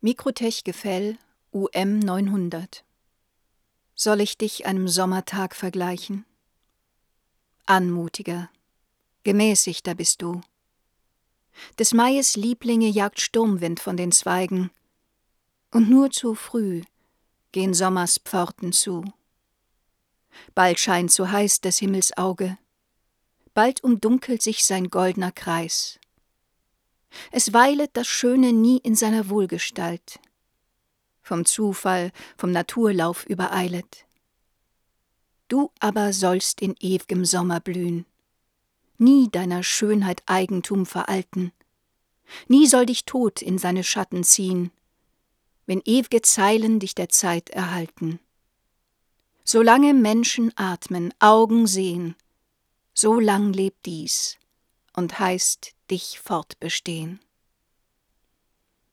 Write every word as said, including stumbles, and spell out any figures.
Mikrotech Gefäll U M neunhundert. Soll ich dich einem Sommertag vergleichen? Anmutiger, gemäßigter bist du. Des Maies Lieblinge jagt Sturmwind von den Zweigen, und nur zu früh gehen Sommers Pforten zu. Bald scheint so heiß des Himmels Auge, bald umdunkelt sich sein goldner Kreis. Es weilet das Schöne nie in seiner Wohlgestalt, vom Zufall, vom Naturlauf übereilet. Du aber sollst in ew'gem Sommer blühen, nie deiner Schönheit Eigentum veralten, nie soll dich Tod in seine Schatten ziehen, wenn ew'ge Zeilen dich der Zeit erhalten. Solange Menschen atmen, Augen sehen, so lang lebt dies und heißt dich fortbestehen.